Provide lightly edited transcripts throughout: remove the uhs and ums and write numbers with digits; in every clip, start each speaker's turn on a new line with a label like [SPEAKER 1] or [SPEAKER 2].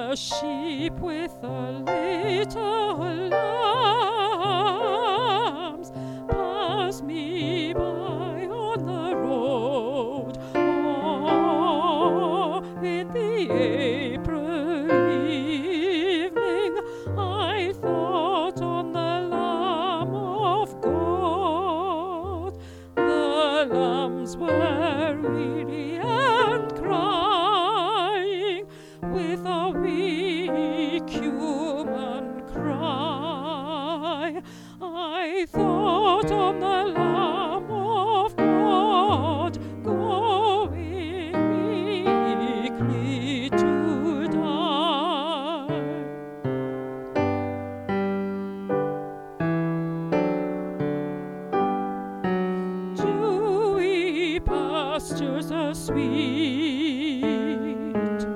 [SPEAKER 1] the sheep with the little lambs pass me by on the road. Oh, in the April evening I thought on the Lamb of God. The lambs were weary and crying with a weak human cry. I thought on the Lamb of God going meekly to die. Dewy pastures are sweet,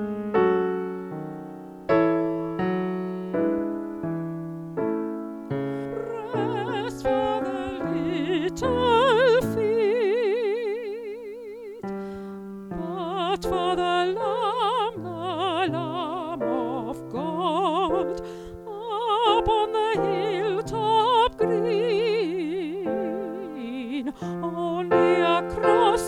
[SPEAKER 1] rest for the little feet, but for the Lamb of God, up on the hilltop green, only a cross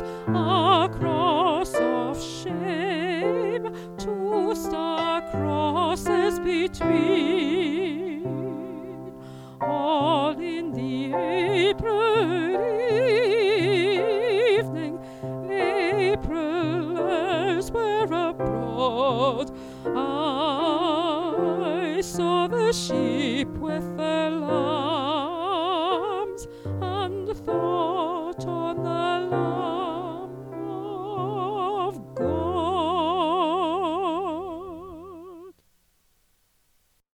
[SPEAKER 1] of shame, two star crosses between, all in the April evening. Aprilers were abroad. I saw the sheep with their